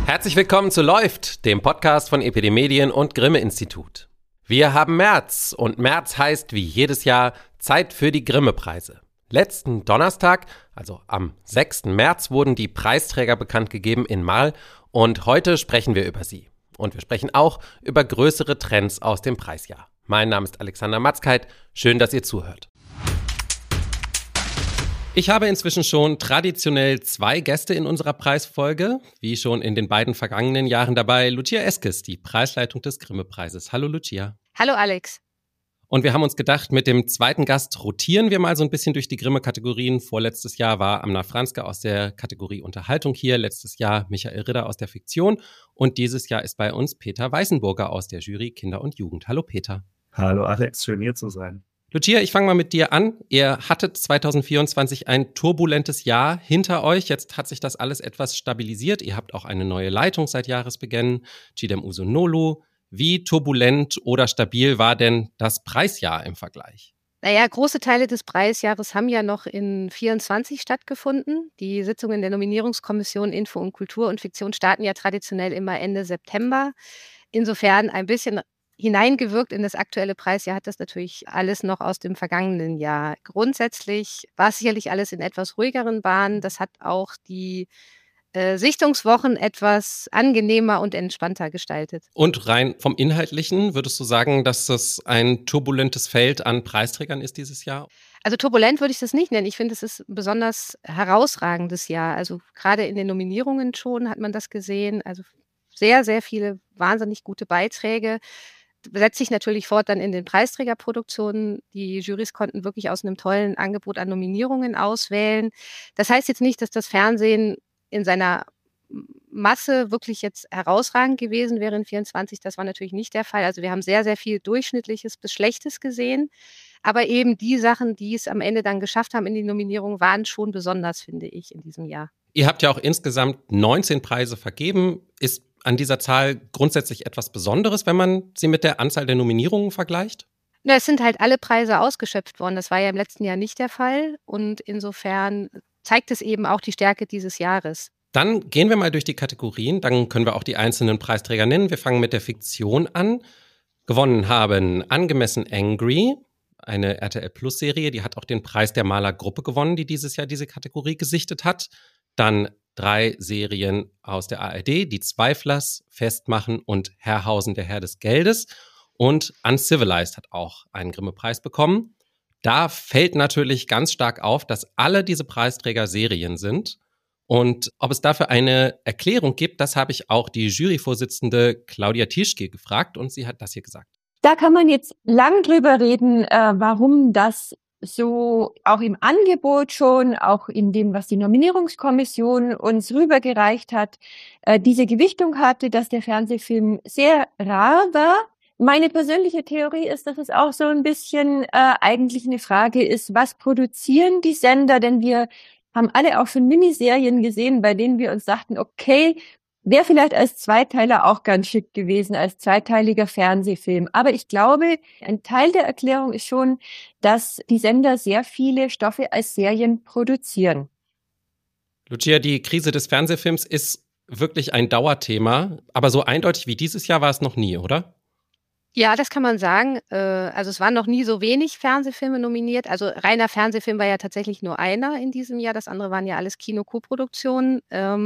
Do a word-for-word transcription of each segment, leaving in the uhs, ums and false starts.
Herzlich willkommen zu Läuft, dem Podcast von E P D Medien und Grimme-Institut. Wir haben März und März heißt wie jedes Jahr Zeit für die Grimme-Preise. Letzten Donnerstag, also am sechsten März, wurden die Preisträger bekannt gegeben in Marl und heute sprechen wir über sie. Und wir sprechen auch über größere Trends aus dem Preisjahr. Mein Name ist Alexander Matzkeit, schön, dass ihr zuhört. Ich habe inzwischen schon traditionell zwei Gäste in unserer Preisfolge, wie schon in den beiden vergangenen Jahren dabei. Lucia Eskes, die Preisleitung des Grimme-Preises. Hallo Lucia. Hallo Alex. Und wir haben uns gedacht, mit dem zweiten Gast rotieren wir mal so ein bisschen durch die Grimme-Kategorien. Vorletztes Jahr war Amna Franzke aus der Kategorie Unterhaltung hier, letztes Jahr Michael Ridder aus der Fiktion und dieses Jahr ist bei uns Peter Weißenburger aus der Jury Kinder und Jugend. Hallo Peter. Hallo Alex, schön hier zu sein. Lucia, ich fange mal mit dir an. Ihr hattet zwanzig vierundzwanzig ein turbulentes Jahr hinter euch. Jetzt hat sich das alles etwas stabilisiert. Ihr habt auch eine neue Leitung seit Jahresbeginn, Chidem Usonolu. Wie turbulent oder stabil war denn das Preisjahr im Vergleich? Naja, große Teile des Preisjahres haben ja noch in vierundzwanzig stattgefunden. Die Sitzungen der Nominierungskommission Info und Kultur und Fiktion starten ja traditionell immer Ende September. Insofern ein bisschen hineingewirkt in das aktuelle Preisjahr hat das natürlich alles noch aus dem vergangenen Jahr. Grundsätzlich war es sicherlich alles in etwas ruhigeren Bahnen. Das hat auch die äh, Sichtungswochen etwas angenehmer und entspannter gestaltet. Und rein vom Inhaltlichen, würdest du sagen, dass das ein turbulentes Feld an Preisträgern ist dieses Jahr? Also turbulent würde ich das nicht nennen. Ich finde, es ist ein besonders herausragendes Jahr. Also gerade in den Nominierungen schon hat man das gesehen. Also sehr, sehr viele wahnsinnig gute Beiträge. Setzt sich natürlich fort dann in den Preisträgerproduktionen. Die Jurys konnten wirklich aus einem tollen Angebot an Nominierungen auswählen. Das heißt jetzt nicht, dass das Fernsehen in seiner Masse wirklich jetzt herausragend gewesen wäre in vierundzwanzig. Das war natürlich nicht der Fall. Also wir haben sehr, sehr viel Durchschnittliches bis Schlechtes gesehen. Aber eben die Sachen, die es am Ende dann geschafft haben in die Nominierung, waren schon besonders, finde ich, in diesem Jahr. Ihr habt ja auch insgesamt neunzehn Preise vergeben. Ist an dieser Zahl grundsätzlich etwas Besonderes, wenn man sie mit der Anzahl der Nominierungen vergleicht? Na, es sind halt alle Preise ausgeschöpft worden. Das war ja im letzten Jahr nicht der Fall. Und insofern zeigt es eben auch die Stärke dieses Jahres. Dann gehen wir mal durch die Kategorien. Dann können wir auch die einzelnen Preisträger nennen. Wir fangen mit der Fiktion an. Gewonnen haben Angemessen Angry, eine R T L-Plus-Serie. Die hat auch den Preis der Malergruppe gewonnen, die dieses Jahr diese Kategorie gesichtet hat. Dann drei Serien aus der A R D, Die Zweiflers, Festmachen und Herrhausen, der Herr des Geldes. Und Uncivilized hat auch einen Grimme-Preis bekommen. Da fällt natürlich ganz stark auf, dass alle diese Preisträger Serien sind. Und ob es dafür eine Erklärung gibt, das habe ich auch die Juryvorsitzende Claudia Tischke gefragt und sie hat das hier gesagt. Da kann man jetzt lang drüber reden, äh, warum das so auch im Angebot schon, auch in dem, was die Nominierungskommission uns rübergereicht hat, äh, diese Gewichtung hatte, dass der Fernsehfilm sehr rar war. Meine persönliche Theorie ist, dass es auch so ein bisschen äh, eigentlich eine Frage ist, was produzieren die Sender? Denn wir haben alle auch schon Miniserien gesehen, bei denen wir uns sagten, okay, wäre vielleicht als Zweiteiler auch ganz schick gewesen, als zweiteiliger Fernsehfilm. Aber ich glaube, ein Teil der Erklärung ist schon, dass die Sender sehr viele Stoffe als Serien produzieren. Lucia, die Krise des Fernsehfilms ist wirklich ein Dauerthema, aber so eindeutig wie dieses Jahr war es noch nie, oder? Ja, das kann man sagen. Also es waren noch nie so wenig Fernsehfilme nominiert. Also reiner Fernsehfilm war ja tatsächlich nur einer in diesem Jahr. Das andere waren ja alles Kino-Koproduktionen.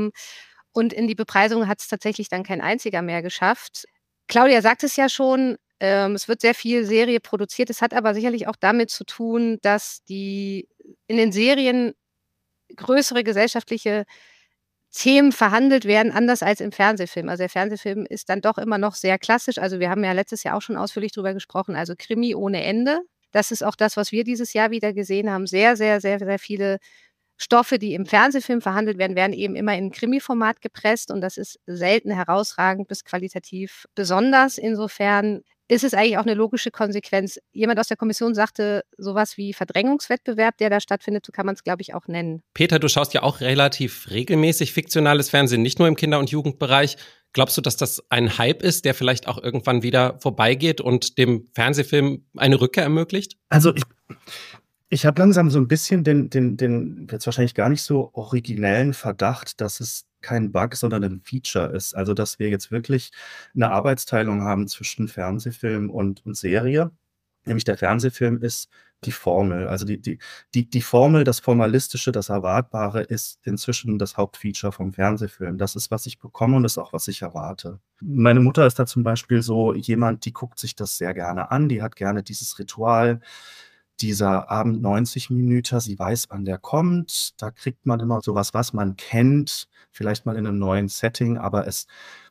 Und in die Bepreisung hat es tatsächlich dann kein einziger mehr geschafft. Claudia sagt es ja schon, ähm, es wird sehr viel Serie produziert. Es hat aber sicherlich auch damit zu tun, dass die in den Serien größere gesellschaftliche Themen verhandelt werden, anders als im Fernsehfilm. Also der Fernsehfilm ist dann doch immer noch sehr klassisch. Also wir haben ja letztes Jahr auch schon ausführlich drüber gesprochen. Also Krimi ohne Ende. Das ist auch das, was wir dieses Jahr wieder gesehen haben. Sehr, sehr, sehr, sehr viele Stoffe, die im Fernsehfilm verhandelt werden, werden eben immer in Krimi-Format gepresst und das ist selten herausragend bis qualitativ besonders. Insofern ist es eigentlich auch eine logische Konsequenz. Jemand aus der Kommission sagte, sowas wie Verdrängungswettbewerb, der da stattfindet, so kann man es, glaube ich, auch nennen. Peter, du schaust ja auch relativ regelmäßig fiktionales Fernsehen, nicht nur im Kinder- und Jugendbereich. Glaubst du, dass das ein Hype ist, der vielleicht auch irgendwann wieder vorbeigeht und dem Fernsehfilm eine Rückkehr ermöglicht? Also ich, ich habe langsam so ein bisschen den, den, den jetzt wahrscheinlich gar nicht so originellen Verdacht, dass es kein Bug, sondern ein Feature ist. Also, dass wir jetzt wirklich eine Arbeitsteilung haben zwischen Fernsehfilm und und Serie. Nämlich der Fernsehfilm ist die Formel. Also, die die die die Formel, das Formalistische, das Erwartbare ist inzwischen das Hauptfeature vom Fernsehfilm. Das ist, was ich bekomme und das ist auch, was ich erwarte. Meine Mutter ist da zum Beispiel so jemand, die guckt sich das sehr gerne an. Die hat gerne dieses Ritual, dieser Abend neunzig Minuten. Sie weiß, wann der kommt. Da kriegt man immer so was, was man kennt, vielleicht mal in einem neuen Setting, aber es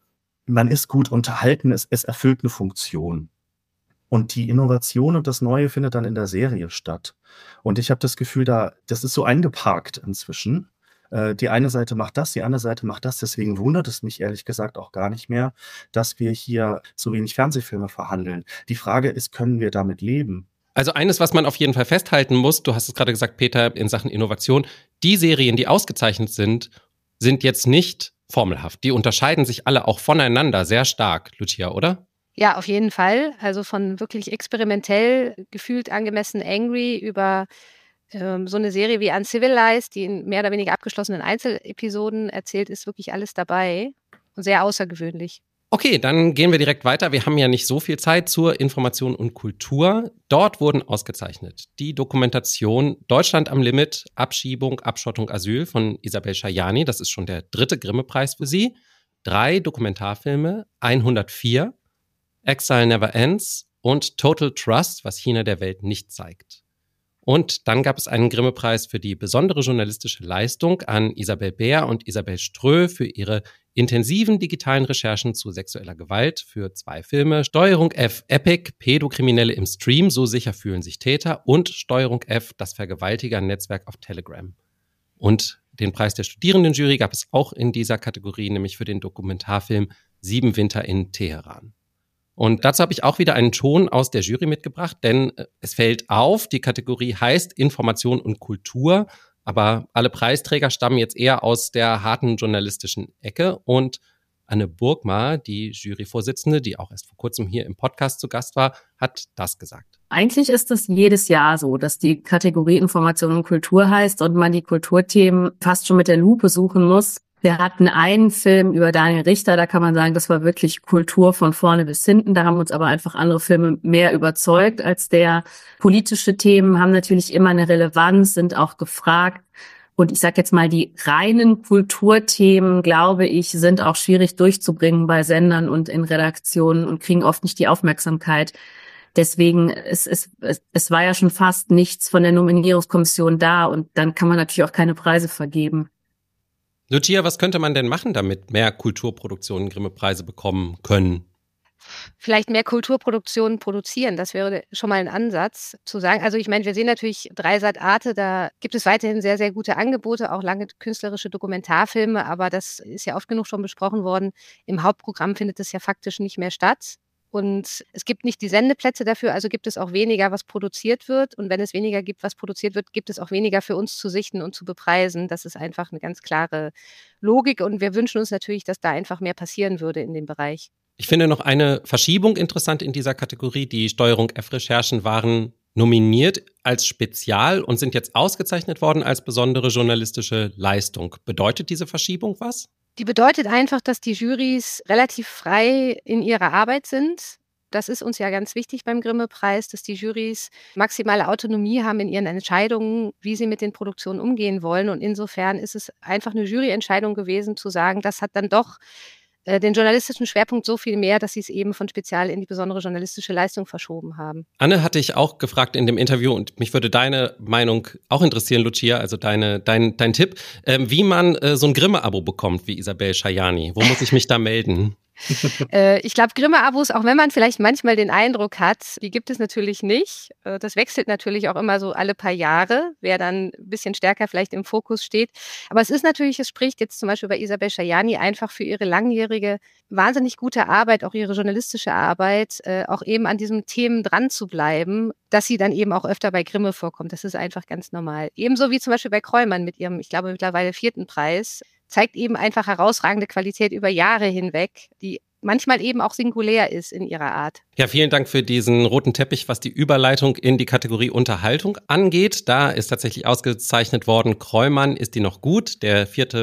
man ist gut unterhalten, es es erfüllt eine Funktion. Und die Innovation und das Neue findet dann in der Serie statt. Und ich habe das Gefühl, da das ist so eingeparkt inzwischen. Äh, die eine Seite macht das, die andere Seite macht das. Deswegen wundert es mich ehrlich gesagt auch gar nicht mehr, dass wir hier so wenig Fernsehfilme verhandeln. Die Frage ist, können wir damit leben? Also eines, was man auf jeden Fall festhalten muss, du hast es gerade gesagt, Peter, in Sachen Innovation, die Serien, die ausgezeichnet sind, sind jetzt nicht formelhaft. Die unterscheiden sich alle auch voneinander sehr stark, Lucia, oder? Ja, auf jeden Fall. Also von wirklich experimentell gefühlt angemessen Angry über ähm, so eine Serie wie Uncivilized, die in mehr oder weniger abgeschlossenen Einzelepisoden erzählt, ist wirklich alles dabei und sehr außergewöhnlich. Okay, dann gehen wir direkt weiter. Wir haben ja nicht so viel Zeit zur Information und Kultur. Dort wurden ausgezeichnet die Dokumentation Deutschland am Limit, Abschiebung, Abschottung, Asyl von Isabel Schajani. Das ist schon der dritte Grimme-Preis für sie. Drei Dokumentarfilme, hundertvier, Exile Never Ends und Total Trust, was China der Welt nicht zeigt. Und dann gab es einen Grimme-Preis für die besondere journalistische Leistung an Isabel Bär und Isabel Strö für ihre intensiven digitalen Recherchen zu sexueller Gewalt für zwei Filme. Steuerung F, Epic, Pädokriminelle im Stream, so sicher fühlen sich Täter. Und Steuerung F, das Vergewaltiger-Netzwerk auf Telegram. Und den Preis der Studierendenjury gab es auch in dieser Kategorie, nämlich für den Dokumentarfilm Sieben Winter in Teheran. Und dazu habe ich auch wieder einen Ton aus der Jury mitgebracht, denn es fällt auf, die Kategorie heißt Information und Kultur, aber alle Preisträger stammen jetzt eher aus der harten journalistischen Ecke. Und Anne Burgma, die Juryvorsitzende, die auch erst vor kurzem hier im Podcast zu Gast war, hat das gesagt. Eigentlich ist es jedes Jahr so, dass die Kategorie Information und Kultur heißt und man die Kulturthemen fast schon mit der Lupe suchen muss. Wir hatten einen Film über Daniel Richter, da kann man sagen, das war wirklich Kultur von vorne bis hinten. Da haben uns aber einfach andere Filme mehr überzeugt als der. Politische Themen haben natürlich immer eine Relevanz, sind auch gefragt. Und ich sage jetzt mal, die reinen Kulturthemen, glaube ich, sind auch schwierig durchzubringen bei Sendern und in Redaktionen und kriegen oft nicht die Aufmerksamkeit. Deswegen, es, es, es war ja schon fast nichts von der Nominierungskommission da und dann kann man natürlich auch keine Preise vergeben. Lucia, was könnte man denn machen, damit mehr Kulturproduktionen Grimme-Preise bekommen können? Vielleicht mehr Kulturproduktionen produzieren, das wäre schon mal ein Ansatz zu sagen. Also ich meine, wir sehen natürlich Dreisat Arte, da gibt es weiterhin sehr, sehr gute Angebote, auch lange künstlerische Dokumentarfilme, aber das ist ja oft genug schon besprochen worden. Im Hauptprogramm findet es ja faktisch nicht mehr statt. Und es gibt nicht die Sendeplätze dafür, also gibt es auch weniger, was produziert wird. Und wenn es weniger gibt, was produziert wird, gibt es auch weniger für uns zu sichten und zu bepreisen. Das ist einfach eine ganz klare Logik. Und wir wünschen uns natürlich, dass da einfach mehr passieren würde in dem Bereich. Ich finde noch eine Verschiebung interessant in dieser Kategorie. Die Steuerung F-Recherchen waren nominiert als Spezial und sind jetzt ausgezeichnet worden als besondere journalistische Leistung. Bedeutet diese Verschiebung was? Die bedeutet einfach, dass die Jurys relativ frei in ihrer Arbeit sind. Das ist uns ja ganz wichtig beim Grimme-Preis, dass die Jurys maximale Autonomie haben in ihren Entscheidungen, wie sie mit den Produktionen umgehen wollen. Und insofern ist es einfach eine Juryentscheidung gewesen, zu sagen, das hat dann doch äh, den journalistischen Schwerpunkt so viel mehr, dass sie es eben von Spezial in die besondere journalistische Leistung verschoben haben. Anne hatte ich auch gefragt in dem Interview und mich würde deine Meinung auch interessieren, Lucia, also deine, dein, dein Tipp, ähm, wie man äh, so ein Grimme-Abo bekommt wie Isabel Schajani. Wo muss ich mich da melden? äh, ich glaube, Grimme-Abos, auch wenn man vielleicht manchmal den Eindruck hat, die gibt es natürlich nicht. Äh, das wechselt natürlich auch immer so alle paar Jahre, wer dann ein bisschen stärker vielleicht im Fokus steht. Aber es ist natürlich, es spricht jetzt zum Beispiel bei Isabel Schajani einfach für ihre langjährige, wahnsinnig gute Arbeit, auch ihre journalistische Arbeit, äh, auch eben an diesen Themen dran zu bleiben, dass sie dann eben auch öfter bei Grimme vorkommt. Das ist einfach ganz normal. Ebenso wie zum Beispiel bei Krollmann mit ihrem, ich glaube, mittlerweile vierten Preis. Zeigt eben einfach herausragende Qualität über Jahre hinweg, die manchmal eben auch singulär ist in ihrer Art. Ja, vielen Dank für diesen roten Teppich, was die Überleitung in die Kategorie Unterhaltung angeht. Da ist tatsächlich ausgezeichnet worden, Krollmann, ist die noch gut? Der vierte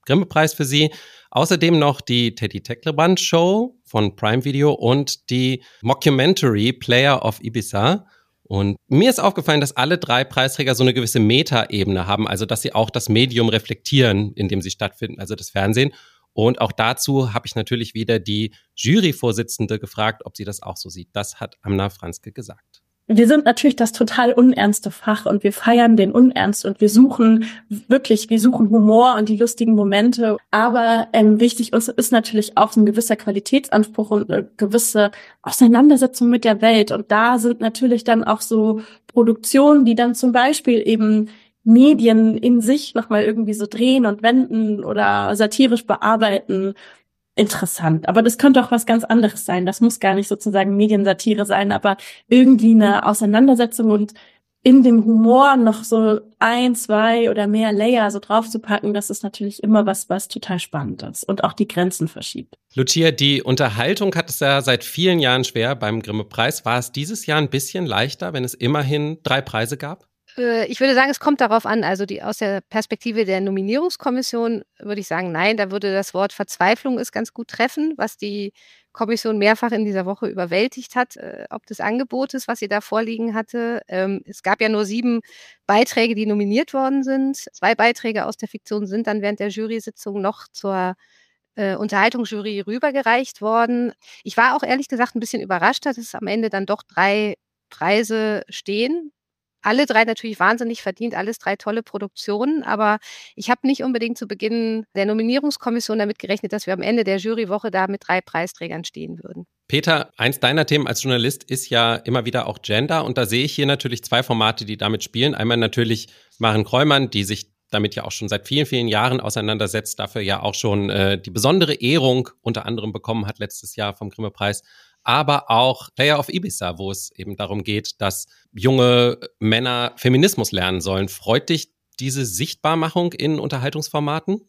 Grimme-Preis für sie. Außerdem noch die Teddy Tecklebrand Show von Prime Video und die Mockumentary Player of Ibiza. Und mir ist aufgefallen, dass alle drei Preisträger so eine gewisse Meta-Ebene haben, also dass sie auch das Medium reflektieren, in dem sie stattfinden, also das Fernsehen. Und auch dazu habe ich natürlich wieder die Juryvorsitzende gefragt, ob sie das auch so sieht. Das hat Amna Franzke gesagt. Wir sind natürlich das total unernste Fach und wir feiern den Unernst und wir suchen wirklich, wir suchen Humor und die lustigen Momente. Aber ähm, wichtig ist, ist natürlich auch so ein gewisser Qualitätsanspruch und eine gewisse Auseinandersetzung mit der Welt. Und da sind natürlich dann auch so Produktionen, die dann zum Beispiel eben Medien in sich nochmal irgendwie so drehen und wenden oder satirisch bearbeiten. Interessant. Aber das könnte auch was ganz anderes sein. Das muss gar nicht sozusagen Mediensatire sein, aber irgendwie eine Auseinandersetzung und in dem Humor noch so ein, zwei oder mehr Layer so draufzupacken, das ist natürlich immer was, was total spannend ist und auch die Grenzen verschiebt. Lucia, die Unterhaltung hat es ja seit vielen Jahren schwer beim Grimme-Preis. War es dieses Jahr ein bisschen leichter, wenn es immerhin drei Preise gab? Ich würde sagen, es kommt darauf an, also die aus der Perspektive der Nominierungskommission würde ich sagen, nein, da würde das Wort Verzweiflung ist ganz gut treffen, was die Kommission mehrfach in dieser Woche überwältigt hat, äh, ob des Angebotes, was sie da vorliegen hatte. Ähm, es gab ja nur sieben Beiträge, die nominiert worden sind. Zwei Beiträge aus der Fiktion sind dann während der Jury-Sitzung noch zur äh, Unterhaltungsjury rübergereicht worden. Ich war auch ehrlich gesagt ein bisschen überrascht, dass es am Ende dann doch drei Preise stehen. Alle drei natürlich wahnsinnig verdient, alles drei tolle Produktionen, aber ich habe nicht unbedingt zu Beginn der Nominierungskommission damit gerechnet, dass wir am Ende der Jurywoche da mit drei Preisträgern stehen würden. Peter, eins deiner Themen als Journalist ist ja immer wieder auch Gender und da sehe ich hier natürlich zwei Formate, die damit spielen. Einmal natürlich Maren Kräumann, die sich damit ja auch schon seit vielen, vielen Jahren auseinandersetzt, dafür ja auch schon äh, die besondere Ehrung unter anderem bekommen hat letztes Jahr vom Grimme-Preis. Aber auch Player of Ibiza, wo es eben darum geht, dass junge Männer Feminismus lernen sollen. Freut dich diese Sichtbarmachung in Unterhaltungsformaten?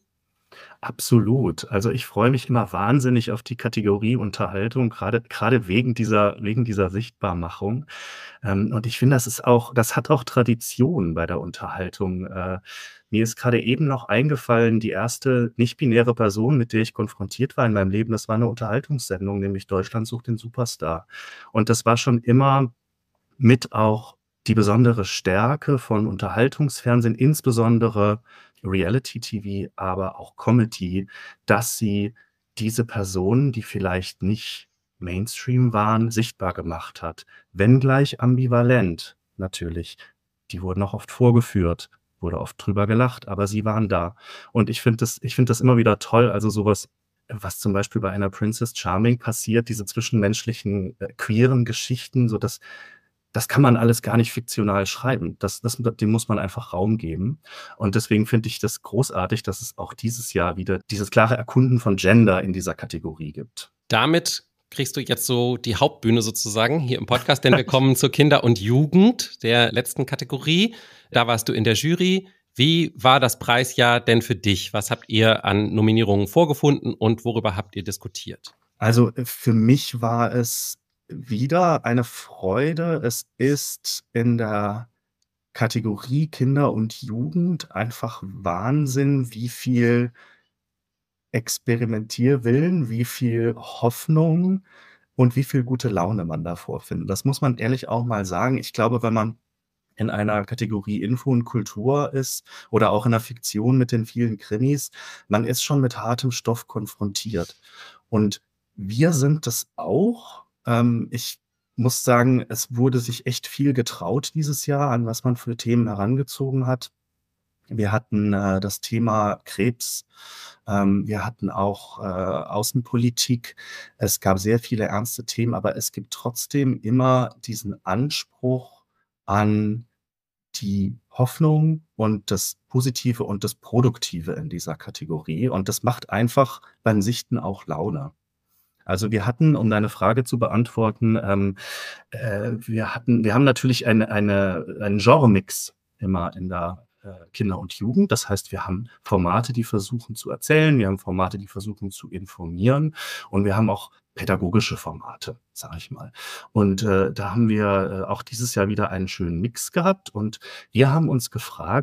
Absolut. Also ich freue mich immer wahnsinnig auf die Kategorie Unterhaltung, gerade gerade wegen dieser wegen dieser Sichtbarmachung. Ähm, und ich finde, das ist auch, das hat auch Tradition bei der Unterhaltung. Äh, mir ist gerade eben noch eingefallen, die erste nicht-binäre Person, mit der ich konfrontiert war in meinem Leben, das war eine Unterhaltungssendung, nämlich Deutschland sucht den Superstar. Und das war schon immer mit auch die besondere Stärke von Unterhaltungsfernsehen, insbesondere Reality-T V, aber auch Comedy, dass sie diese Personen, die vielleicht nicht Mainstream waren, sichtbar gemacht hat. Wenngleich ambivalent, natürlich. Die wurden auch oft vorgeführt, wurde oft drüber gelacht, aber sie waren da. Und ich finde das, ich finde das immer wieder toll, also sowas, was zum Beispiel bei einer Princess Charming passiert, diese zwischenmenschlichen, äh, queeren Geschichten, so dass das kann man alles gar nicht fiktional schreiben. Das, das, dem muss man einfach Raum geben. Und deswegen finde ich das großartig, dass es auch dieses Jahr wieder dieses klare Erkunden von Gender in dieser Kategorie gibt. Damit kriegst du jetzt so die Hauptbühne sozusagen hier im Podcast, denn wir kommen zur Kinder- und Jugend, der letzten Kategorie. Da warst du in der Jury. Wie war das Preisjahr denn für dich? Was habt ihr an Nominierungen vorgefunden und worüber habt ihr diskutiert? Also für mich war es wieder eine Freude. Es ist in der Kategorie Kinder und Jugend einfach Wahnsinn, wie viel Experimentierwillen, wie viel Hoffnung und wie viel gute Laune man da vorfindet. Das muss man ehrlich auch mal sagen. Ich glaube, wenn man in einer Kategorie Info und Kultur ist oder auch in der Fiktion mit den vielen Krimis, man ist schon mit hartem Stoff konfrontiert. Und wir sind das auch. Ähm, ich muss sagen, es wurde sich echt viel getraut dieses Jahr, an was man für Themen herangezogen hat. Wir hatten äh, das Thema Krebs, ähm, wir hatten auch äh, Außenpolitik. Es gab sehr viele ernste Themen, aber es gibt trotzdem immer diesen Anspruch an die Hoffnung und das Positive und das Produktive in dieser Kategorie. Und das macht einfach beim Sichten auch Laune. Also wir hatten, um deine Frage zu beantworten, ähm, äh, wir hatten, wir haben natürlich eine, eine, einen Genre-Mix immer in der äh, Kinder- und Jugend. Das heißt, wir haben Formate, die versuchen zu erzählen, wir haben Formate, die versuchen zu informieren und wir haben auch pädagogische Formate, sage ich mal. Und äh, da haben wir äh, auch dieses Jahr wieder einen schönen Mix gehabt und wir haben uns gefragt,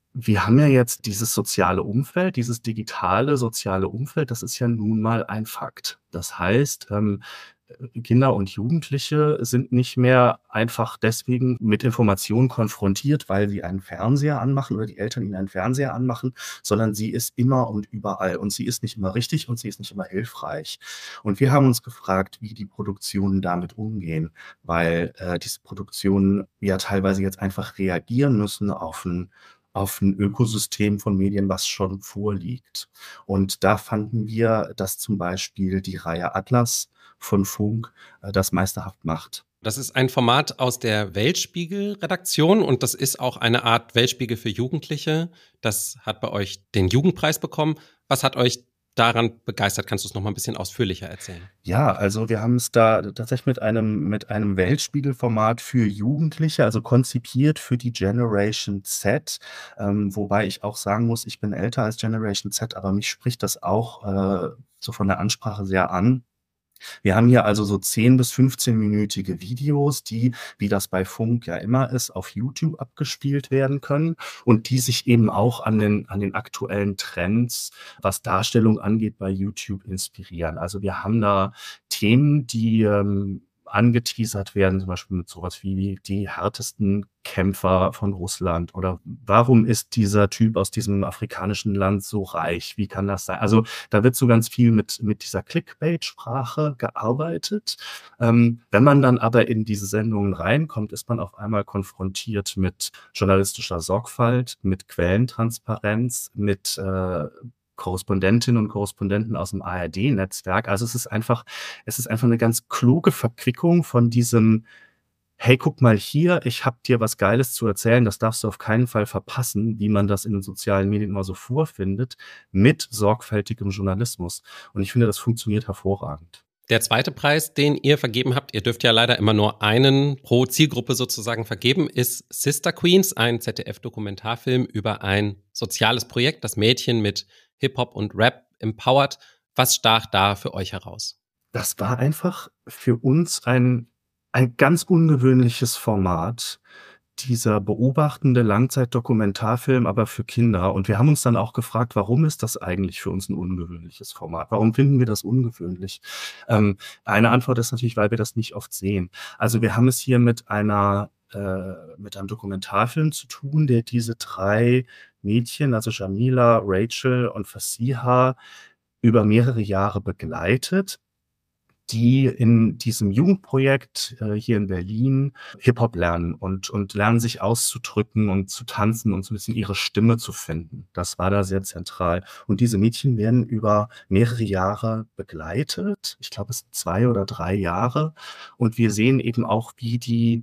wir haben ja jetzt dieses soziale Umfeld, dieses digitale soziale Umfeld, das ist ja nun mal ein Fakt. Das heißt, ähm, Kinder und Jugendliche sind nicht mehr einfach deswegen mit Informationen konfrontiert, weil sie einen Fernseher anmachen oder die Eltern ihnen einen Fernseher anmachen, sondern sie ist immer und überall. Und sie ist nicht immer richtig und sie ist nicht immer hilfreich. Und wir haben uns gefragt, wie die Produktionen damit umgehen, weil äh, diese Produktionen ja teilweise jetzt einfach reagieren müssen auf ein auf ein Ökosystem von Medien, was schon vorliegt. Und da fanden wir, dass zum Beispiel die Reihe Atlas von Funk äh, das meisterhaft macht. Das ist ein Format aus der Weltspiegel-Redaktion und das ist auch eine Art Weltspiegel für Jugendliche. Das hat bei euch den Jugendpreis bekommen. Was hat euch daran begeistert? Kannst du es noch mal ein bisschen ausführlicher erzählen? Ja, also wir haben es da tatsächlich mit einem, mit einem Weltspiegelformat für Jugendliche, also konzipiert für die Generation Z, ähm, wobei ich auch sagen muss, ich bin älter als Generation Z, aber mich spricht das auch äh, so von der Ansprache sehr an. Wir haben hier also so zehn bis fünfzehn-minütige Videos, die, wie das bei Funk ja immer ist, auf YouTube abgespielt werden können und die sich eben auch an den, an den aktuellen Trends, was Darstellung angeht, bei YouTube inspirieren. Also wir haben da Themen, die ähm, angeteasert werden, zum Beispiel mit sowas wie die härtesten Kämpfer von Russland oder warum ist dieser Typ aus diesem afrikanischen Land so reich? Wie kann das sein? Also da wird so ganz viel mit, mit dieser Clickbait-Sprache gearbeitet. Ähm, wenn man dann aber in diese Sendungen reinkommt, ist man auf einmal konfrontiert mit journalistischer Sorgfalt, mit Quellentransparenz, mit äh, Korrespondentinnen und Korrespondenten aus dem A R D-Netzwerk. Also es ist einfach, es ist einfach eine ganz kluge Verquickung von diesem, hey, guck mal hier, ich habe dir was Geiles zu erzählen, das darfst du auf keinen Fall verpassen, wie man das in den sozialen Medien immer so vorfindet, mit sorgfältigem Journalismus. Und ich finde, das funktioniert hervorragend. Der zweite Preis, den ihr vergeben habt, ihr dürft ja leider immer nur einen pro Zielgruppe sozusagen vergeben, ist Sister Queens, ein Z D F-Dokumentarfilm über ein soziales Projekt, das Mädchen mit Hip-Hop und Rap empowert. Was stach da für euch heraus? Das war einfach für uns ein, ein ganz ungewöhnliches Format, dieser beobachtende Langzeitdokumentarfilm, aber für Kinder. Und wir haben uns dann auch gefragt, warum ist das eigentlich für uns ein ungewöhnliches Format? Warum finden wir das ungewöhnlich? Ähm, eine Antwort ist natürlich, weil wir das nicht oft sehen. Also wir haben es hier mit einer äh, mit einem Dokumentarfilm zu tun, der diese drei Mädchen, also Jamila, Rachel und Fasiha, über mehrere Jahre begleitet, die in diesem Jugendprojekt äh, hier in Berlin Hip-Hop lernen und, und lernen sich auszudrücken und zu tanzen und so ein bisschen ihre Stimme zu finden. Das war da sehr zentral. Und diese Mädchen werden über mehrere Jahre begleitet. Ich glaube, es sind zwei oder drei Jahre. Und wir sehen eben auch, wie die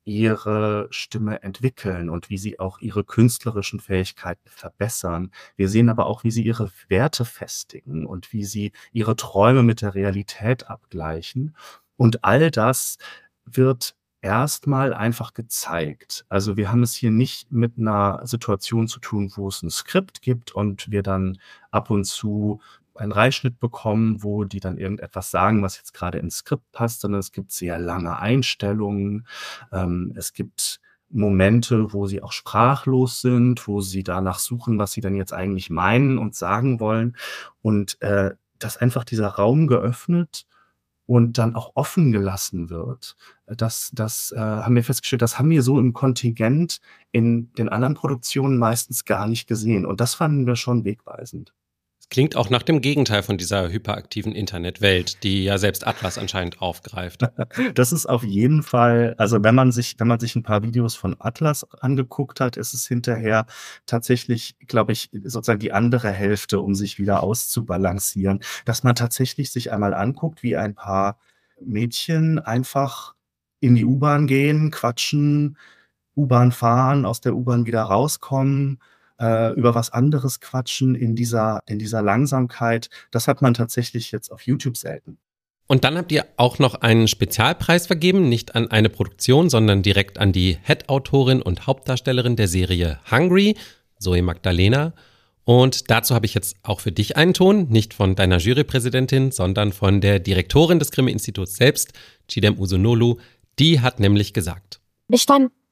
ihre Stimme entwickeln und wie sie auch ihre künstlerischen Fähigkeiten verbessern. Wir sehen aber auch, wie sie ihre Werte festigen und wie sie ihre Träume mit der Realität abgleichen. Und all das wird erstmal einfach gezeigt. Also wir haben es hier nicht mit einer Situation zu tun, wo es ein Skript gibt und wir dann ab und zu einen Reichschnitt bekommen, wo die dann irgendetwas sagen, was jetzt gerade ins Skript passt, sondern es gibt sehr lange Einstellungen. Ähm, es gibt Momente, wo sie auch sprachlos sind, wo sie danach suchen, was sie dann jetzt eigentlich meinen und sagen wollen. Und äh, dass einfach dieser Raum geöffnet und dann auch offen gelassen wird. Das, das äh, haben wir festgestellt, das haben wir so im Kontingent in den anderen Produktionen meistens gar nicht gesehen. Und das fanden wir schon wegweisend. Klingt auch nach dem Gegenteil von dieser hyperaktiven Internetwelt, die ja selbst Atlas anscheinend aufgreift. Das ist auf jeden Fall, also wenn man sich, wenn man sich ein paar Videos von Atlas angeguckt hat, ist es hinterher tatsächlich, glaube ich, sozusagen die andere Hälfte, um sich wieder auszubalancieren, dass man tatsächlich sich einmal anguckt, wie ein paar Mädchen einfach in die U-Bahn gehen, quatschen, U-Bahn fahren, aus der U-Bahn wieder rauskommen, über was anderes quatschen in dieser, in dieser Langsamkeit. Das hat man tatsächlich jetzt auf YouTube selten. Und dann habt ihr auch noch einen Spezialpreis vergeben, nicht an eine Produktion, sondern direkt an die Head-Autorin und Hauptdarstellerin der Serie Hungry, Zoe Magdalena. Und dazu habe ich jetzt auch für dich einen Ton, nicht von deiner Jurypräsidentin, sondern von der Direktorin des Grimme-Instituts selbst, Chidem Usonolu. Die hat nämlich gesagt: Ich stand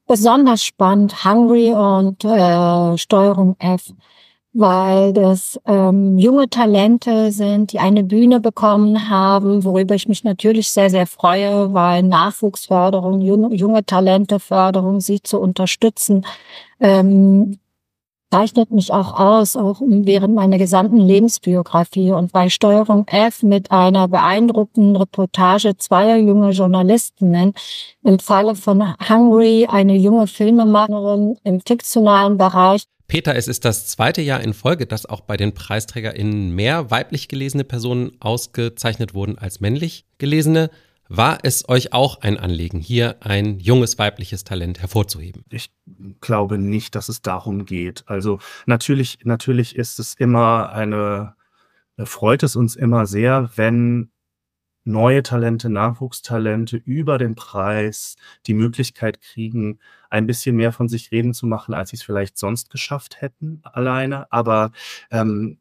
besonders spannend, Hungry und äh, Steuerung F, weil das ähm, junge Talente sind, die eine Bühne bekommen haben, worüber ich mich natürlich sehr, sehr freue, weil Nachwuchsförderung, junge, junge Talenteförderung, sie zu unterstützen, ähm, zeichnet mich auch aus, auch während meiner gesamten Lebensbiografie. Und bei Steuerung F mit einer beeindruckenden Reportage zweier junge Journalistinnen, im Falle von Hungry eine junge Filmemacherin im fiktionalen Bereich. Peter, es ist das zweite Jahr in Folge, dass auch bei den PreisträgerInnen mehr weiblich gelesene Personen ausgezeichnet wurden als männlich gelesene. War es euch auch ein Anliegen, hier ein junges weibliches Talent hervorzuheben? Ich glaube nicht, dass es darum geht. Also natürlich, natürlich ist es immer eine, freut es uns immer sehr, wenn neue Talente, Nachwuchstalente über den Preis die Möglichkeit kriegen, ein bisschen mehr von sich reden zu machen, als sie es vielleicht sonst geschafft hätten alleine. Aber ähm,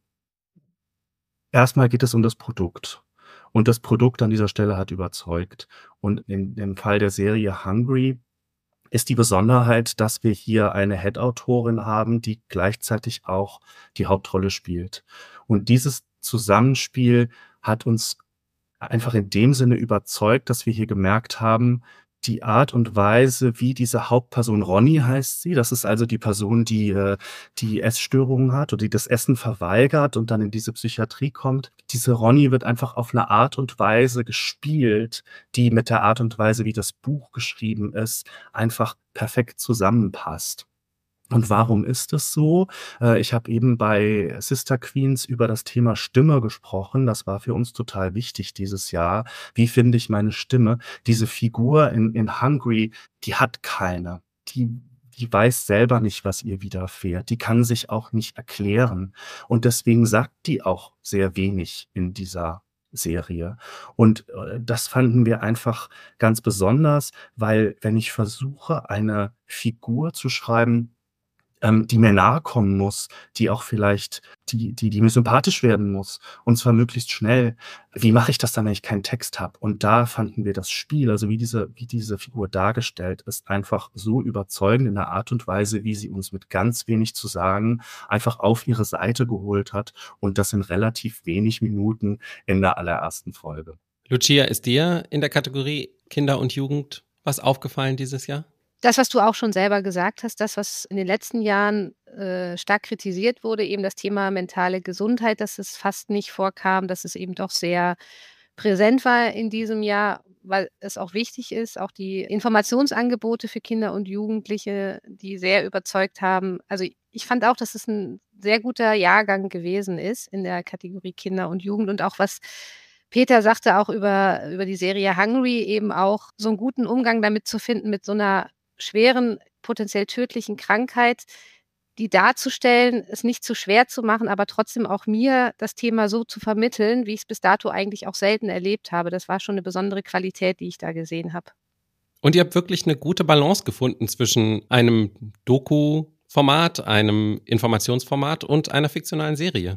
erstmal geht es um das Produkt. Und das Produkt an dieser Stelle hat überzeugt. Und in dem Fall der Serie Hungry ist die Besonderheit, dass wir hier eine Head-Autorin haben, die gleichzeitig auch die Hauptrolle spielt. Und dieses Zusammenspiel hat uns einfach in dem Sinne überzeugt, dass wir hier gemerkt haben, die Art und Weise, wie diese Hauptperson, Ronny heißt sie, das ist also die Person, die äh, die Essstörungen hat oder die das Essen verweigert und dann in diese Psychiatrie kommt. Diese Ronny wird einfach auf eine Art und Weise gespielt, die mit der Art und Weise, wie das Buch geschrieben ist, einfach perfekt zusammenpasst. Und warum ist es so? Ich habe eben bei Sister Queens über das Thema Stimme gesprochen. Das war für uns total wichtig dieses Jahr. Wie finde ich meine Stimme? Diese Figur in, in Hungry, die hat keine. Die, die weiß selber nicht, was ihr widerfährt. Die kann sich auch nicht erklären. Und deswegen sagt die auch sehr wenig in dieser Serie. Und das fanden wir einfach ganz besonders, weil wenn ich versuche, eine Figur zu schreiben, ähm, die mir nahe kommen muss, die auch vielleicht, die, die, die mir sympathisch werden muss, und zwar möglichst schnell. Wie mache ich das dann, wenn ich keinen Text habe? Und da fanden wir das Spiel, also wie diese, wie diese Figur dargestellt ist, einfach so überzeugend in der Art und Weise, wie sie uns mit ganz wenig zu sagen einfach auf ihre Seite geholt hat, und das in relativ wenig Minuten in der allerersten Folge. Lucia, ist dir in der Kategorie Kinder und Jugend was aufgefallen dieses Jahr? Das, was du auch schon selber gesagt hast, das, was in den letzten Jahren äh, stark kritisiert wurde, eben das Thema mentale Gesundheit, dass es fast nicht vorkam, dass es eben doch sehr präsent war in diesem Jahr, weil es auch wichtig ist, auch die Informationsangebote für Kinder und Jugendliche, die sehr überzeugt haben. Also ich fand auch, dass es ein sehr guter Jahrgang gewesen ist in der Kategorie Kinder und Jugend, und auch was Peter sagte auch über, über die Serie Hungry, eben auch so einen guten Umgang damit zu finden, mit so einer schweren, potenziell tödlichen Krankheit, die darzustellen, es nicht zu schwer zu machen, aber trotzdem auch mir das Thema so zu vermitteln, wie ich es bis dato eigentlich auch selten erlebt habe. Das war schon eine besondere Qualität, die ich da gesehen habe. Und ihr habt wirklich eine gute Balance gefunden zwischen einem Doku-Format, einem Informationsformat und einer fiktionalen Serie.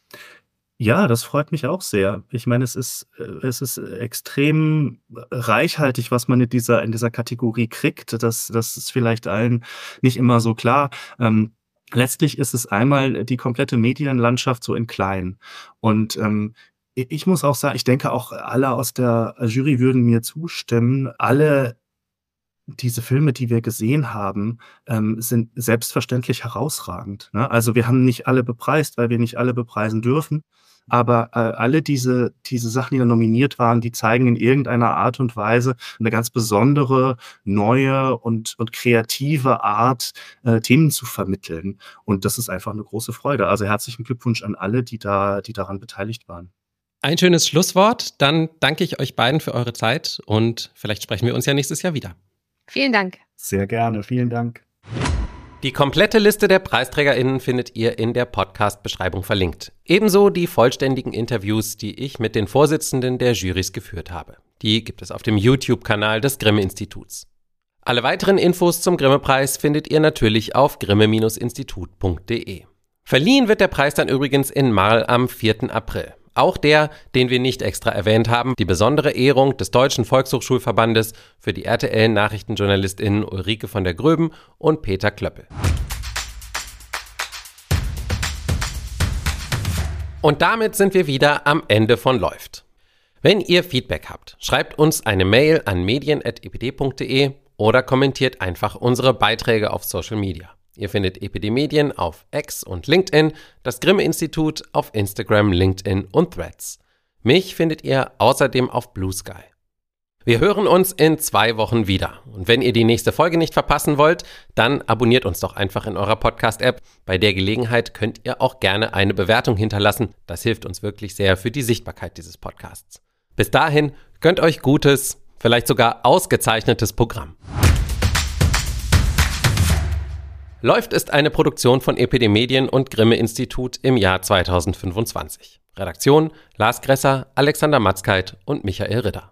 Ja, das freut mich auch sehr. Ich meine, es ist, es ist extrem reichhaltig, was man in dieser, in dieser Kategorie kriegt. Das, das ist vielleicht allen nicht immer so klar. Ähm, letztlich ist es einmal die komplette Medienlandschaft so in klein. Und ähm, ich muss auch sagen, ich denke auch alle aus der Jury würden mir zustimmen. Alle diese Filme, die wir gesehen haben, ähm, sind selbstverständlich herausragend, ne? Also wir haben nicht alle bepreist, weil wir nicht alle bepreisen dürfen. Aber äh, alle diese, diese Sachen, die da nominiert waren, die zeigen in irgendeiner Art und Weise eine ganz besondere, neue und, und kreative Art, äh, Themen zu vermitteln. Und das ist einfach eine große Freude. Also herzlichen Glückwunsch an alle, die da, die daran beteiligt waren. Ein schönes Schlusswort. Dann danke ich euch beiden für eure Zeit und vielleicht sprechen wir uns ja nächstes Jahr wieder. Vielen Dank. Sehr gerne, vielen Dank. Die komplette Liste der PreisträgerInnen findet ihr in der Podcast-Beschreibung verlinkt. Ebenso die vollständigen Interviews, die ich mit den Vorsitzenden der Jurys geführt habe. Die gibt es auf dem YouTube-Kanal des Grimme-Instituts. Alle weiteren Infos zum Grimme-Preis findet ihr natürlich auf grimme Institut punkt de. Verliehen wird der Preis dann übrigens in Marl am vierten April. Auch der, den wir nicht extra erwähnt haben, die besondere Ehrung des Deutschen Volkshochschulverbandes für die R T L-NachrichtenjournalistInnen Ulrike von der Gröben und Peter Klöppel. Und damit sind wir wieder am Ende von Läuft. Wenn ihr Feedback habt, schreibt uns eine Mail an medien at e p d punkt d e oder kommentiert einfach unsere Beiträge auf Social Media. Ihr findet E P D Medien auf X und LinkedIn, das Grimme-Institut auf Instagram, LinkedIn und Threads. Mich findet ihr außerdem auf Blue Sky. Wir hören uns in zwei Wochen wieder. Und wenn ihr die nächste Folge nicht verpassen wollt, dann abonniert uns doch einfach in eurer Podcast-App. Bei der Gelegenheit könnt ihr auch gerne eine Bewertung hinterlassen. Das hilft uns wirklich sehr für die Sichtbarkeit dieses Podcasts. Bis dahin, gönnt euch gutes, vielleicht sogar ausgezeichnetes Programm. Läuft ist eine Produktion von E P D Medien und Grimme-Institut im Jahr zweitausendfünfundzwanzig. Redaktion: Lars Gresser, Alexander Matzkeit und Michael Ritter.